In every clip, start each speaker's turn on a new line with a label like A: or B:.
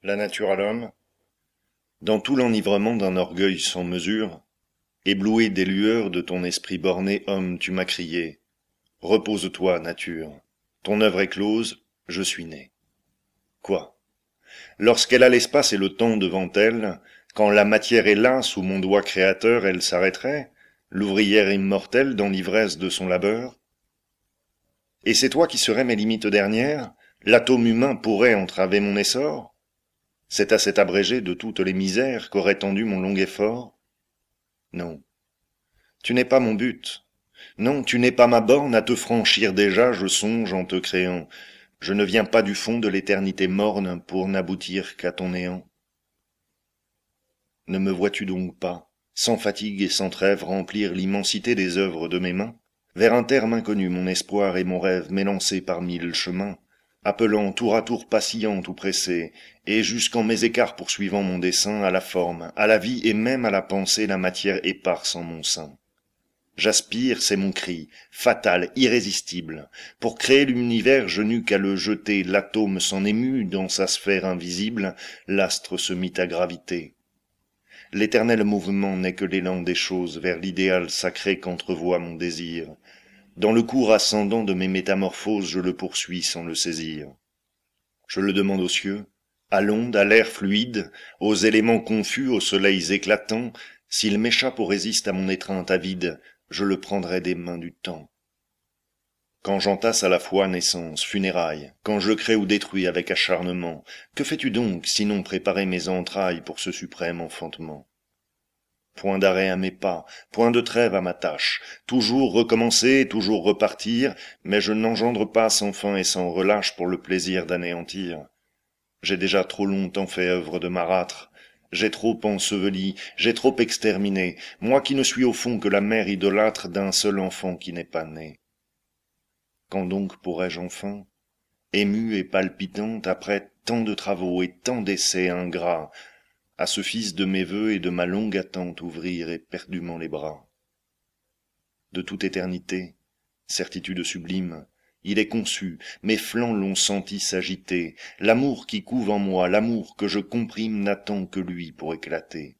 A: La nature à l'homme, dans tout l'enivrement d'un orgueil sans mesure, ébloui des lueurs de ton esprit borné, homme, tu m'as crié, repose-toi, nature, ton œuvre est close, je suis né. Quoi? Lorsqu'elle a l'espace et le temps devant elle, quand la matière est là, sous mon doigt créateur, elle s'arrêterait, l'ouvrière immortelle dans l'ivresse de son labeur? Et c'est toi qui serais mes limites dernières? L'atome humain pourrait entraver mon essor? C'est à cet abrégé de toutes les misères qu'aurait tendu mon long effort? Non, tu n'es pas mon but. Non, tu n'es pas ma borne à te franchir déjà, je songe en te créant. Je ne viens pas du fond de l'éternité morne pour n'aboutir qu'à ton néant. Ne me vois-tu donc pas, sans fatigue et sans trêve, remplir l'immensité des œuvres de mes mains? Vers un terme inconnu mon espoir et mon rêve m'élancer par mille chemins, appelant tour à tour patient ou pressé, et jusqu'en mes écarts poursuivant mon dessein à la forme, à la vie et même à la pensée la matière éparse en mon sein. J'aspire, c'est mon cri, fatal, irrésistible. Pour créer l'univers, je n'eus qu'à le jeter, l'atome s'en émut dans sa sphère invisible, l'astre se mit à graviter. L'éternel mouvement n'est que l'élan des choses vers l'idéal sacré qu'entrevoit mon désir. Dans le cours ascendant de mes métamorphoses, je le poursuis sans le saisir. Je le demande aux cieux, à l'onde, à l'air fluide, aux éléments confus, aux soleils éclatants, s'il m'échappe ou résiste à mon étreinte avide, je le prendrai des mains du temps. Quand j'entasse à la fois naissance, funérailles, quand je crée ou détruis avec acharnement, que fais-tu donc, sinon préparer mes entrailles pour ce suprême enfantement? Point d'arrêt à mes pas, point de trêve à ma tâche, toujours recommencer, toujours repartir, mais je n'engendre pas sans fin et sans relâche pour le plaisir d'anéantir. J'ai déjà trop longtemps fait œuvre de marâtre, j'ai trop enseveli, j'ai trop exterminé, moi qui ne suis au fond que la mère idolâtre d'un seul enfant qui n'est pas né. Quand donc pourrais-je enfin, émue et palpitante après tant de travaux et tant d'essais ingrats, à ce fils de mes vœux et de ma longue attente ouvrir éperdument les bras? De toute éternité, certitude sublime, il est conçu, mes flancs l'ont senti s'agiter, l'amour qui couve en moi, l'amour que je comprime n'attend que lui pour éclater.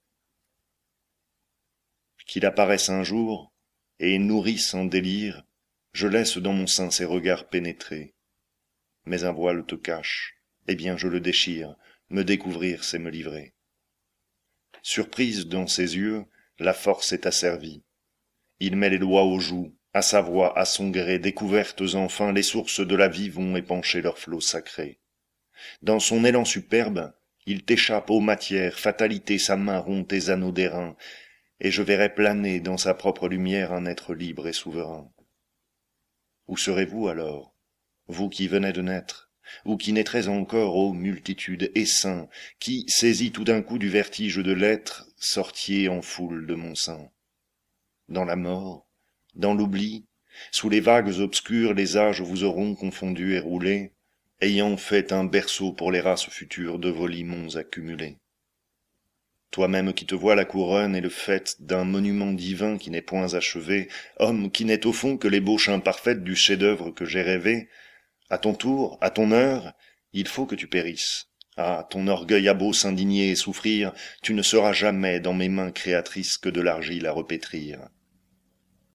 A: Qu'il apparaisse un jour, et nourrisse en délire, je laisse dans mon sein ses regards pénétrer. Mais un voile te cache, eh bien je le déchire, me découvrir c'est me livrer. Surprise dans ses yeux, la force est asservie. Il met les doigts aux joues, à sa voix, à son gré, découvertes enfin, les sources de la vie vont épancher leurs flots sacrés. Dans son élan superbe, il t'échappe, ô matière, fatalité, sa main rompt tes anneaux d'airain, et je verrai planer dans sa propre lumière un être libre et souverain. Où serez-vous alors, vous qui venez de naître, ou qui naîtrez encore, ô multitude, essaim, qui, saisis tout d'un coup du vertige de l'être, sortiez en foule de mon sein? Dans la mort, dans l'oubli, sous les vagues obscures, les âges vous auront confondu et roulé, ayant fait un berceau pour les races futures de vos limons accumulés. Toi-même qui te vois la couronne et le fait d'un monument divin qui n'est point achevé, homme qui n'est au fond que l'ébauche imparfaite du chef-d'œuvre que j'ai rêvé, à ton tour, à ton heure, il faut que tu périsses. Ah, ton orgueil a beau s'indigner et souffrir, tu ne seras jamais dans mes mains créatrices que de l'argile à repétrir.